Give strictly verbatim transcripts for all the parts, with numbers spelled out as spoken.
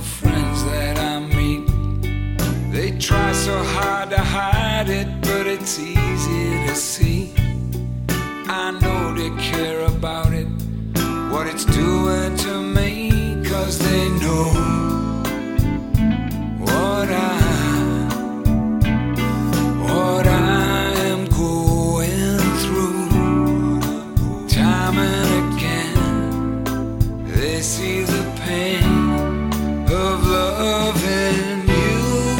friends that I meet. They try so hard to hide it, but it's easy to see. I know they care about it, what it's doing to me, 'cause they know what I, what I am going through. Time and again, they see the pain of loving you.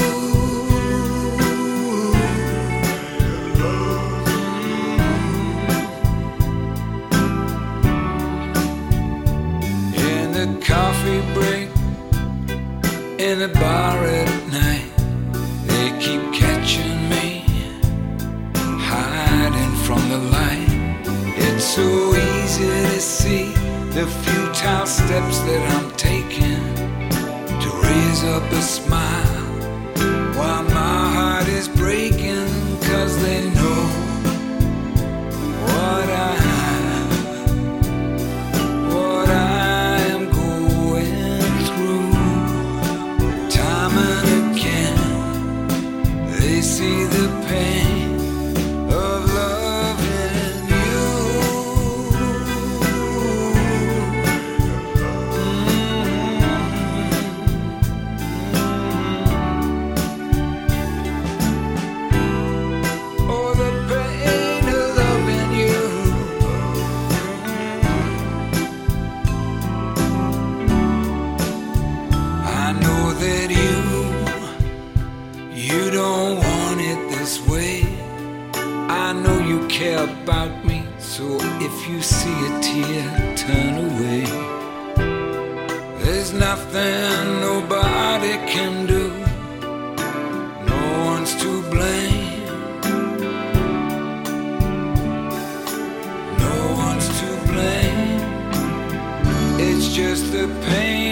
In the coffee break, in the bar at night, they keep catching me hiding from the light. It's so easy to see the futile steps that I'm taking to raise up a smile while my heart is breaking, 'cause they know what I, what I am going through. Time and again, they see the pain of loving you. Oh, the pain of loving you. I know that you, you don't want it this way. I know you care about me, so if you see a tear, turn away. There's nothing nobody can do, no one's to blame, no one's to blame. It's just the pain